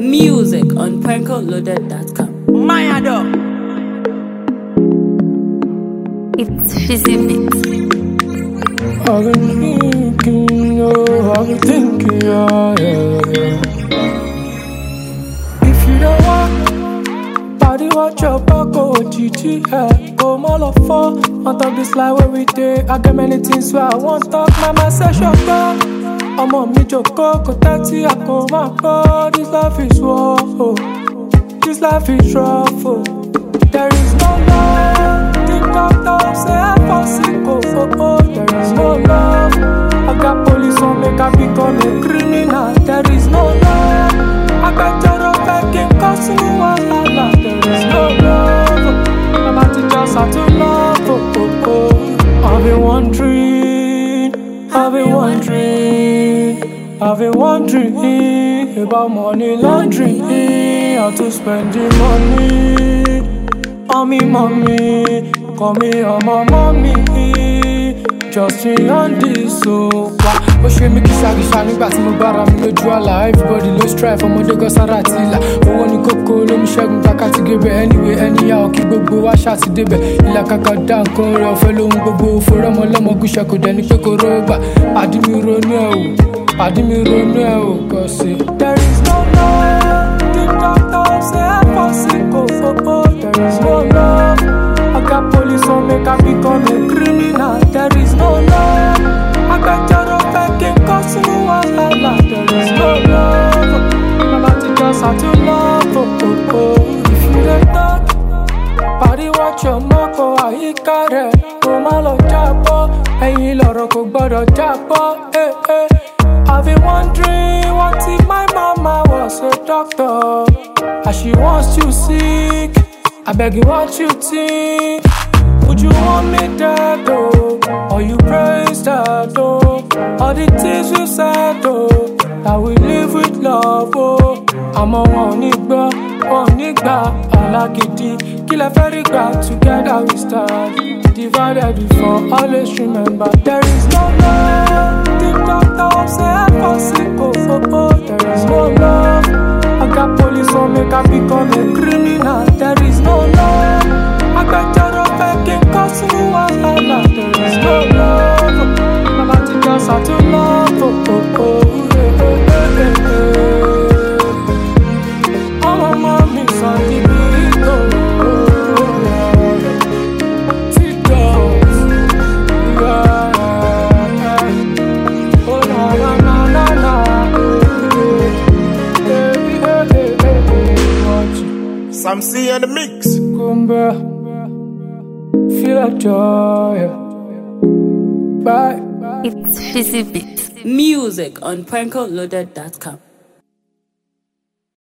Music on PrankoLoaded.com. Mayado. It's Fizzy Beats. I've been thinking, I've been thinking, yeah. If you don't want, body watch your back, go GG, go all of four. On top this line where we day, I got many things where I want talk. Mama say shut up. I'm on me joko, go 30, I go my God. This life is war, this life is rough, There is no love. The doctor say I'm for sick, There is no love. I got police on make I become a criminal. There is no love. I got your fucking costing wahala. There is no love. I'm about to just have to love, I've been wondering about money laundering, how to spend the money on me, mommy. Call me on my mommy. Just me on this, so ó ṣe mí kìsàkìsà nígbà tí mo bára mi lójú àlá. Everybody ló strive, ọmọdé gan sára ti là. Owó ní kókó ló mú ṣẹ́gun takati gébẹ̀. Anyway, anyhow, kí gbogbo wa ṣáàtì débẹ̀. Ìlàkàkà dá nǹkan rẹ̀ ọ̀fẹ́ lóhun gbogbo. Forọ́mọ lọ́mọ gúúsẹ̀ kò dẹni pé kò rọ́gbà. Pàdí mi ronú ẹ̀ o, kò sí. There is no love. The doctor say I'm for sick, There is no love. I got police on make I become a criminal. There is no love. I got your fucking costing wahala. There is no love. I'm about to just have to love, If you don't talk, body watch your mouth, àyíkárẹ̀ kó má lọ jábọ́. Ẹ̀yin lọ̀rọ̀ kò gbọ́dọ̀ jábọ́. I've been wondering what if my mama was a doctor, and she wants you sick. I beg you, what you think? Would you want me dead, or you praise that, all the things we said, that we live with love, I'm a one nigga, alagidi, kill a very glad together we stand. Divided before, always remember, there is no love. The doctor say I'm for sick, there is no love. I got police on make I become a criminal. There is no love. I got your fucking costing wahala. There is no love. I'm about to just have to love, I'm a mommy, son, the beat, T-Dogs, oh, na. Sam C in the mix. Kumba, feel that joy. Bye. It's Fizzy Beats. Music on PrankoLoaded.com.